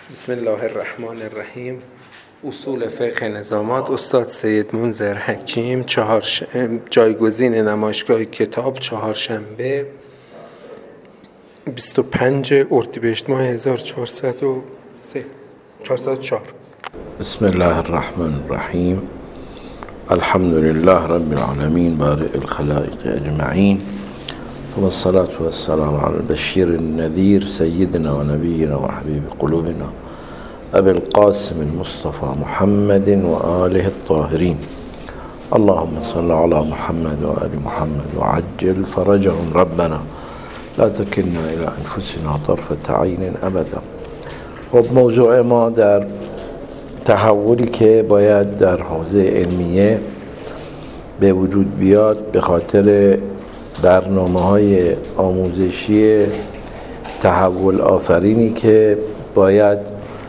بسم الله الرحمن الرحیم. اصول فقه نظامات، استاد سید منذر حکیم، جایگزین نمایشگاه کتاب، چهارشنبه 25 اردیبهشت ماه 1404. بسم الله الرحمن الرحیم. الحمد لله رب العالمین بارئ الخلائق اجمعین، ثم الصلاة والسلام على البشیر النذیر سیدنا و نبینا و حبیب قلوبنا ابی القاسم المصطفى محمد و آله الطاهرین. اللهم صل على محمد و آل محمد و عجل فرجهم ربنا لا تکلنا الى انفسنا طرفة عین ابدا. خب موضوع ما در تحولی که باید در حوزه علمیه به وجود بیاد به خاطر برنامه‌های آموزشی تحول آفرینی که باید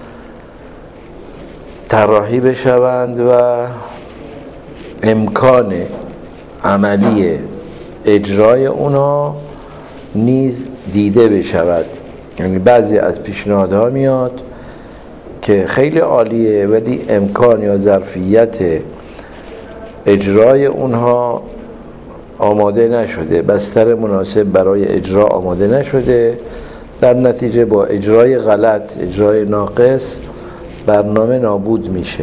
طراحی بشوند و امکان عملی اجرای اونا نیز دیده بشود. یعنی بعضی از پیشنهادها میاد که خیلی عالیه ولی امکان یا ظرفیت اجرای اونها آماده نشده، بستر مناسب برای اجرا آماده نشده، در نتیجه با اجرای غلط، اجرای ناقص برنامه نابود میشه.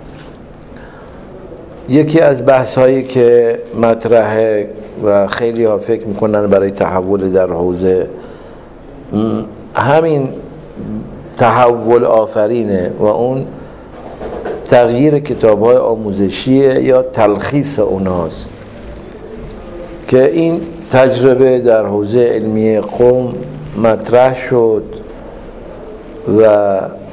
یکی از بحث هایی که مطرحه و خیلی ها فکر میکنن برای تحول در حوزه همین تحول آفرینه و اون تغییر کتاب های آموزشیه یا تلخیص اوناست که این تجربه در حوزه علمی قم مطرح شد و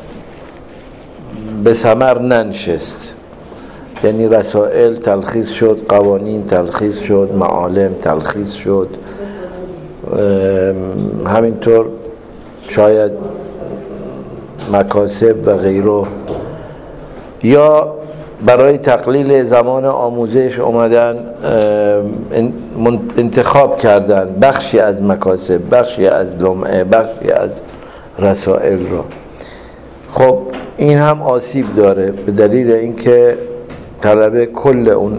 به ثمر ننشست. یعنی رسائل تلخیص شد، قوانین تلخیص شد، معالم تلخیص شد، همینطور شاید مکاسب و غیره، یا برای تقلیل زمان آموزش اومدن انتخاب کردن بخشی از مکاسب، بخشی از لمعه، بخشی از رسائل را. خب این هم آسیب داره به دلیل اینکه طلبه کل اون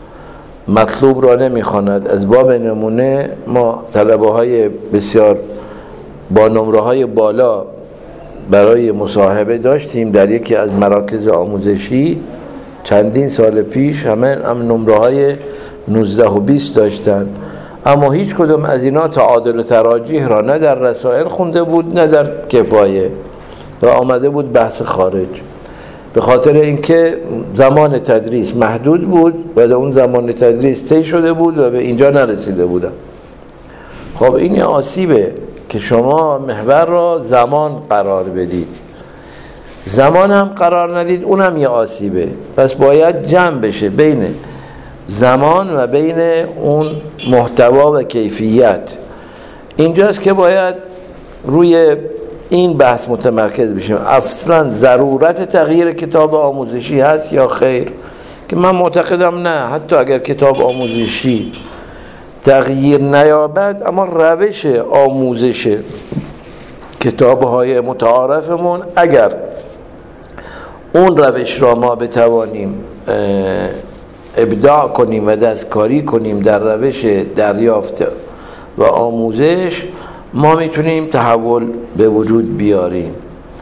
مطلوب را نمیخواند. از باب نمونه ما طلبه های بسیار با نمره های بالا برای مصاحبه داشتیم در یکی از مراکز آموزشی چندین سال پیش، هم نمره های 19 و 20 داشتن، اما هیچ کدوم از اینا تعادل و تراجیح را نه در رسائل خونده بود نه در کفایه و آمده بود بحث خارج، به خاطر اینکه زمان تدریس محدود بود و در اون زمان تدریس طی شده بود و به اینجا نرسیده بودن. خب این یه آسیبه که شما محور را زمان قرار بدید، زمان هم قرار ندید، اونم یه آسیبه. پس باید جمع بشه بین زمان و بین اون محتوا و کیفیت. اینجاست که باید روی این بحث متمرکز بشیم. اصلا ضرورت تغییر کتاب آموزشی هست یا خیر؟ که من معتقدم نه. حتی اگر کتاب آموزشی تغییر نیابد، اما روش آموزش کتاب‌های متعارفمون اگر اون روش را ما بتوانیم ابداع کنیم و دستکاری کنیم در روش دریافت و آموزش، ما میتونیم تحول به وجود بیاریم.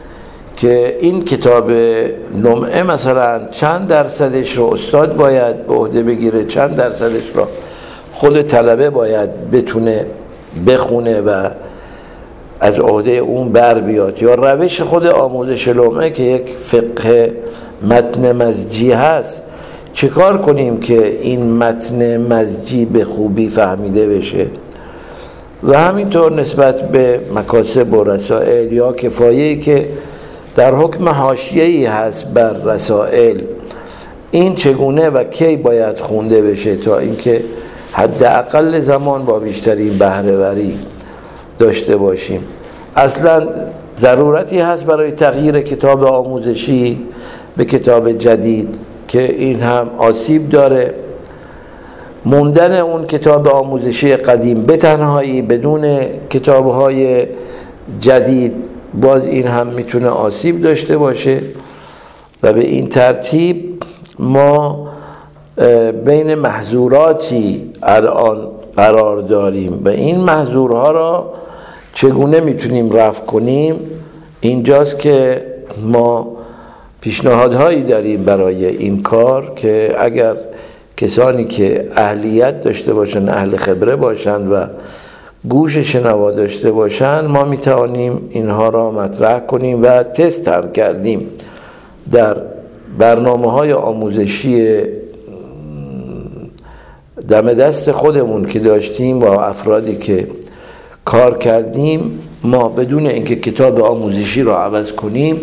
که این کتاب لمعه مثلا چند درصدش رو استاد باید به عهده بگیره، چند درصدش رو خود طلبه باید بتونه بخونه و از عهده اون بر بیاد، یا روش خود آموزش لمعه که یک فقه متن مزجی هست، چیکار کنیم که این متن مزجی به خوبی فهمیده بشه. و همینطور نسبت به مکاسب و رسائل یا کفایه‌ای که در حکم حاشیه‌ای هست بر رسائل، این چگونه و کی باید خونده بشه تا اینکه حداقل زمان با بیشترین بهره‌وری داشته باشیم. اصلا ضرورتی هست برای تغییر کتاب آموزشی به کتاب جدید که این هم آسیب داره. موندن اون کتاب آموزشی قدیم به تنهایی بدون کتاب‌های جدید باز این هم میتونه آسیب داشته باشه و به این ترتیب ما بین محظوراتی الان قرار داریم و این محظورها را چگونه میتونیم رفع کنیم. اینجاست که ما پیشنهادهایی داریم برای این کار که اگر کسانی که اهلیت داشته باشند، اهل خبره باشند و گوش شنوا داشته باشند، ما میتوانیم اینها را مطرح کنیم و تست هم کردیم در برنامه‌های آموزشی دم دست خودمون که داشتیم و افرادی که کار کردیم. ما بدون اینکه کتاب آموزشی را عوض کنیم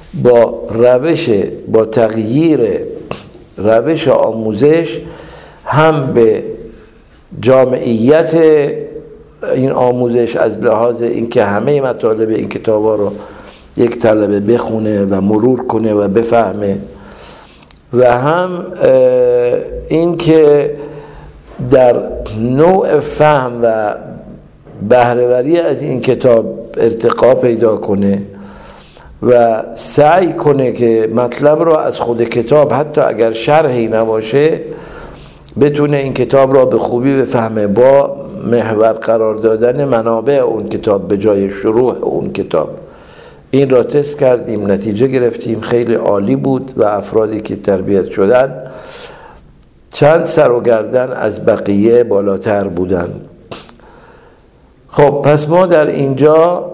با تغییر روش آموزش هم به جامعیت این آموزش از لحاظ اینکه همه مطالب این کتابا رو یک طلبه بخونه و مرور کنه و بفهمه و هم اینکه در نوع فهم و بهره‌وری از این کتاب ارتقا پیدا کنه و سعی کنه که مطلب را از خود کتاب حتی اگر شرحی نباشه بتونه این کتاب را به خوبی بفهمه با محور قرار دادن منابع اون کتاب به جای شروع اون کتاب. این را تست کردیم، نتیجه گرفتیم، خیلی عالی بود و افرادی که تربیت شدن چند سر و گردن از بقیه بالاتر بودن. خب پس ما در اینجا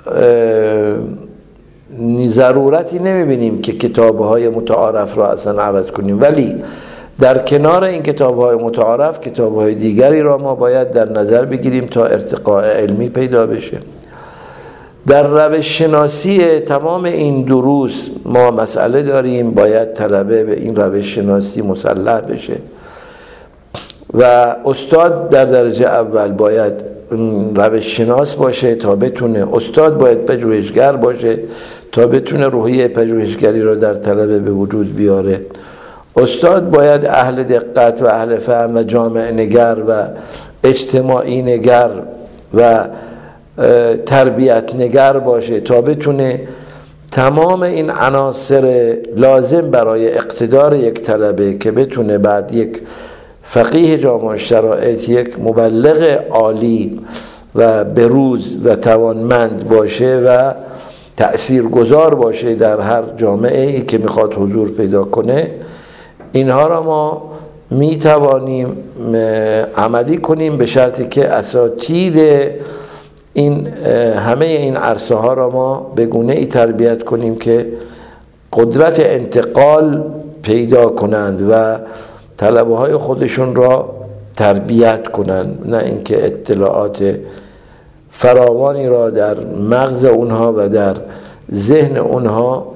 ضرورتی نمیبینیم که کتاب‌های متعارف را اصلا عوض کنیم، ولی در کنار این کتاب‌های متعارف کتاب‌های دیگری را ما باید در نظر بگیریم تا ارتقاء علمی پیدا بشه. در روش شناسی تمام این دروس ما مسئله داریم، باید طلبه به این روش شناسی مسلح بشه و استاد در درجه اول باید روش شناس باشه تا بتونه، استاد باید پژوهشگر باشه تا بتونه روحیه پژوهشگری رو در طلبه به وجود بیاره. استاد باید اهل دقت و اهل فهم و جامعه نگر و اجتماعی نگر و تربیت نگر باشه تا بتونه تمام این عناصر لازم برای اقتدار یک طلبه که بتونه بعد یک فقیه جامع شرایط، یک مبلغ عالی و بروز و توانمند باشه و تأثیرگذار باشه در هر جامعه ای که میخواد حضور پیدا کنه. اینها را ما میتوانیم عملی کنیم به شرطی که اساتید این همه این عرصه ها را ما به گونه ای تربیت کنیم که قدرت انتقال پیدا کنند و طلبه های خودشون را تربیت کنند، نه اینکه اطلاعات فراوانی را در مغز اونها و در ذهن اونها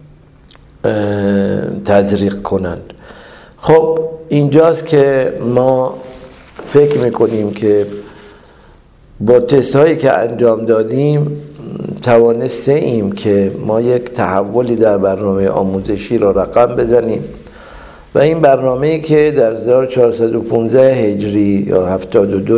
تزریق کنند. خب اینجاست که ما فکر میکنیم که با تست هایی که انجام دادیم توانسته ایم که ما یک تحولی در برنامه آموزشی را رقم بزنیم و این برنامه‌ای که در 1415 هجری یا 72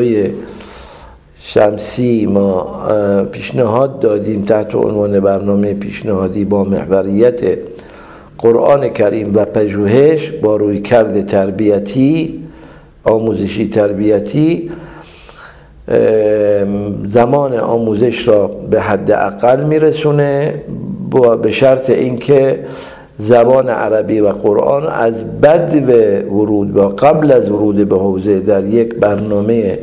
شمسی ما پیشنهاد دادیم تحت عنوان برنامه پیشنهادی با محوریت قرآن کریم و پژوهش با رویکرد تربیتی، آموزشی تربیتی، زمان آموزش را به حد اقل میرسونه به شرط اینکه زبان عربی و قرآن از بدو ورود و قبل از ورود به حوزه در یک برنامه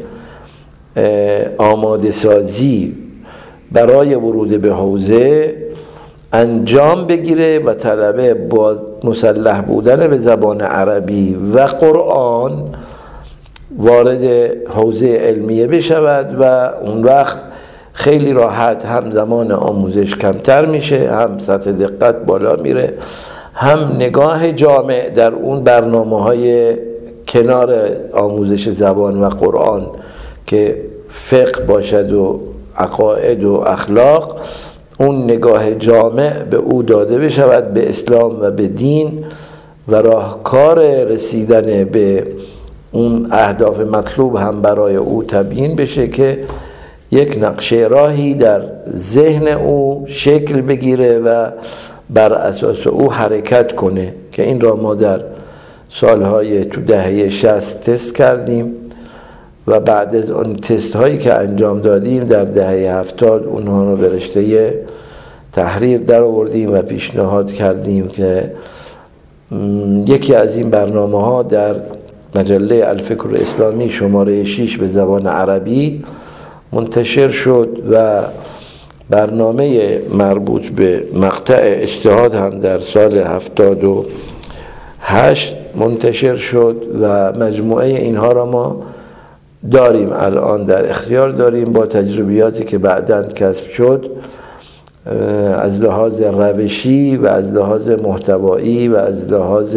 آماده سازی برای ورود به حوزه انجام بگیره و طلبه با مسلح بودن به زبان عربی و قرآن وارد حوزه علمیه بشود و اون وقت خیلی راحت هم زمان آموزش کمتر میشه، هم سطح دقت بالا میره، هم نگاه جامع در اون برنامه‌های کنار آموزش زبان و قرآن که فقه باشد و عقاید و اخلاق، اون نگاه جامع به او داده بشود، به اسلام و به دین و راهکار رسیدن به اون اهداف مطلوب هم برای او تبیین بشه که یک نقشه راهی در ذهن او شکل بگیره و بر اساس او حرکت کنه که این را ما در سالهای تو دهه 60 تست کردیم و بعد از اون تست هایی که انجام دادیم در دهه 70 اونها رو به رشته تحریر در آوردیم و پیشنهاد کردیم که یکی از این برنامه ها در مجله الفکر الاسلامی شماره 6 به زبان عربی منتشر شد و برنامه مربوط به مقطع اجتهاد هم در سال 78 منتشر شد و مجموعه اینها را ما داریم، الان در اختیار داریم با تجربیاتی که بعداً کسب شد از لحاظ روشی و از لحاظ محتوایی و از لحاظ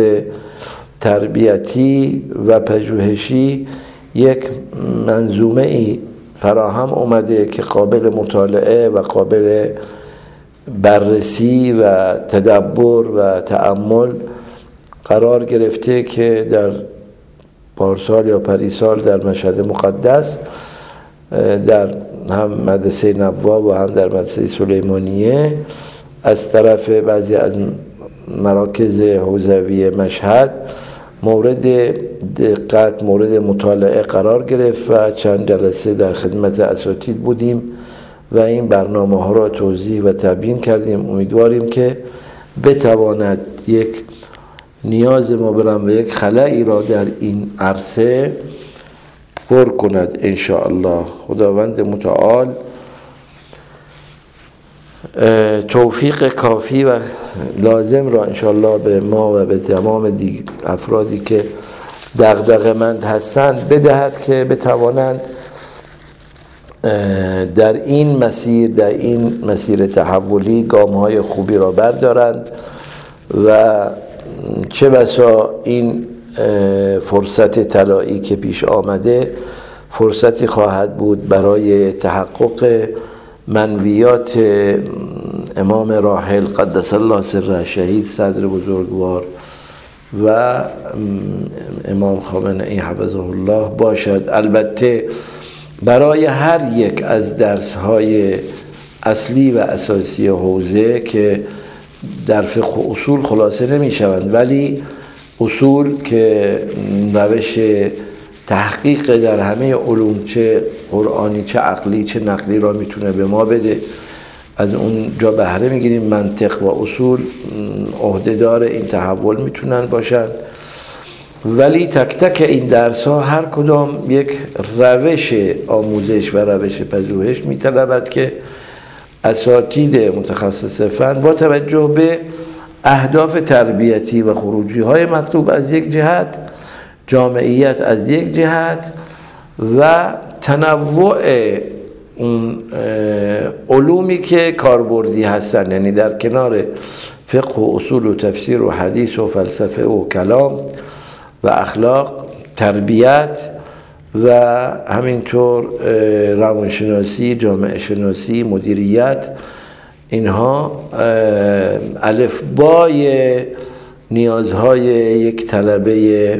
تربیتی و پژوهشی یک منظومه ای فراهم اومده که قابل مطالعه و قابل بررسی و تدبر و تأمل قرار گرفته که در پارسال یا پریسال در مشهد مقدس در هم مدرسه نواب و هم در مدرسه سلیمانیه از طرف بعضی از مراکز حوزوی مشهد مورد دقت، مورد مطالعه قرار گرفت و چند جلسه در خدمت اساتید بودیم و این برنامه ها را توضیح و تبیین کردیم. امیدواریم که بتواند یک نیاز ما برم و یک خلایی را در این عرصه پر کند ان شاء الله. خداوند متعال توفیق کافی و لازم را ان شاء الله به ما و به تمام افرادی که دغدغه‌مند هستند بدهد که بتوانند در این مسیر تحولی گام‌های خوبی را بردارند و چه بسا این فرصت طلایی که پیش آمده فرصتی خواهد بود برای تحقق منویات امام راحل قدس الله سره شهید صدر بزرگوار و امام خامنه‌ای حفظه الله باشد. البته برای هر یک از درس‌های اصلی و اساسی حوزه که در فقه و اصول خلاصه نمی شوند، ولی اصول که روش تحقیق در همه علوم چه قرآنی چه عقلی چه نقلی را میتونه به ما بده، از اون جا بهره میگیریم. منطق و اصول عهدهدار این تحول میتونن باشن، ولی تک تک این درس ها هر کدام یک روش آموزش و روش پژوهش میطلبد که اساتید متخصص فن با توجه به اهداف تربیتی و خروجی های مطلوب از یک جهت، جامعیت از یک جهت و تنوع اون علومی که کاربردی هستن، یعنی در کنار فقه و اصول و تفسیر و حدیث و فلسفه و کلام و اخلاق، تربیت و همینطور روانشناسی، جامعه شناسی، مدیریت، اینها الفبای نیازهای یک طلبه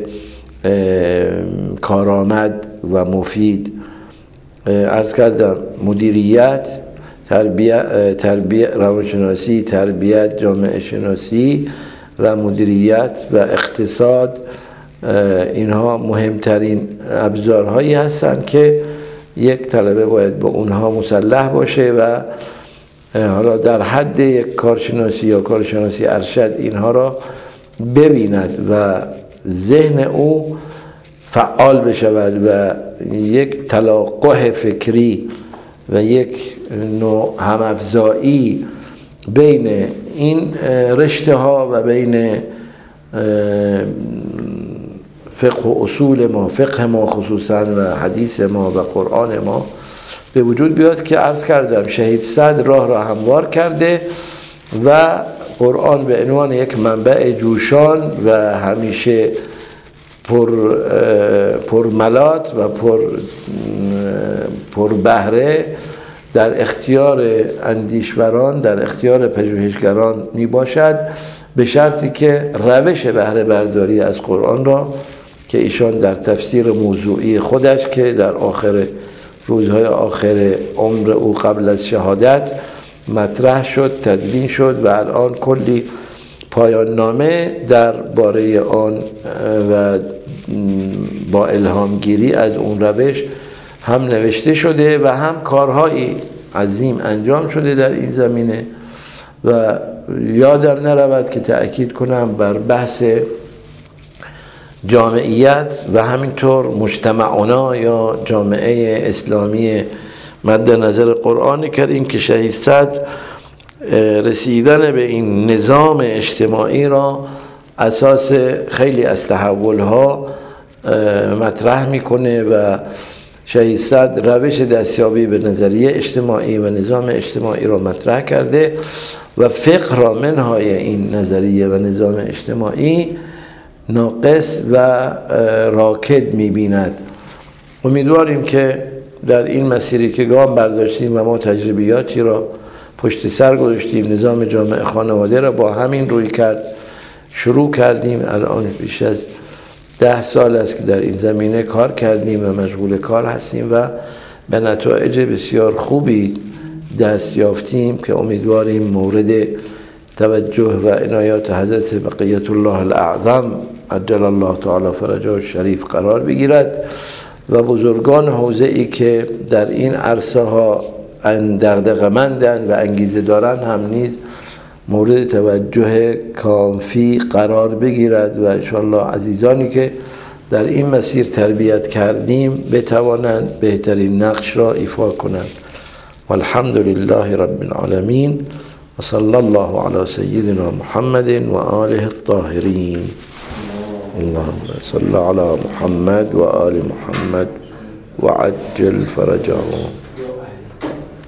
کارآمد و مفید. عرض کردم مدیریت، تربیت، روانشناسی، تربیت، جامعه شناسی و مدیریت و اقتصاد، اینها مهمترین ابزارهایی هستند که یک طلبه باید با اونها مسلح باشه و حالا در حد یک کارشناسی یا کارشناسی ارشد اینها را ببیند و ذهن او فعال بشود و یک تلاقح فکری و یک نوع همافزایی بین این رشته ها و بین فقه و اصول ما، فقه ما خصوصا و حدیث ما و قرآن ما به وجود بیاد که عرض کردم شهید صدر راه را هموار کرده و قرآن به عنوان یک منبع جوشان و همیشه پر ملات و پر بهره در اختیار اندیشوران، در اختیار پژوهشگران می باشد، به شرطی که روش بهره برداری از قرآن را که ایشان در تفسیر موضوعی خودش که در آخر روزهای آخر عمر او قبل از شهادت مطرح شد، تدوین شد و الان کلی پایان نامه در باره آن و با الهامگیری از اون روش هم نوشته شده و هم کارهایی عظیم انجام شده در این زمینه. و یادم نرود که تأکید کنم بر بحث جامعیت و همینطور مجتمعنا یا جامعه اسلامی مد نظر قرآن کریم که شهید صدر رسیدن به این نظام اجتماعی را اساس خیلی از تحولها مطرح میکنه و شهید صدر روش دستیابی به نظریه اجتماعی و نظام اجتماعی را مطرح کرده و فقه را منهای این نظریه و نظام اجتماعی ناقص و راکد می‌بیند. امیدواریم که در این مسیری که گام برداشتیم و ما تجربیاتی را پشت سر گذاشتیم، نظام جامعه خانواده را با همین روی کرد شروع کردیم. الان بیش از 10 سال است که در این زمینه کار کردیم و مشغول کار هستیم و به نتایج بسیار خوبی دست یافتیم که امیدواریم مورد توجه و عنایات حضرت بقیت الله الاعظم عجل الله تعالی فرجه الشریف قرار بگیرد و بزرگان حوزه‌ای که در این عرصه ها دغدغه‌مندند و انگیزه دارند هم نیز مورد توجه کافی قرار بگیرد و انشاءالله عزیزانی که در این مسیر تربیت کردیم بتوانند بهترین نقش را ایفا کنند. والحمد لله رب العالمین و صلی الله علی سیدنا محمد و آله الطاهرین. اللهم صل علی محمد و آل محمد و عجل فرجهم.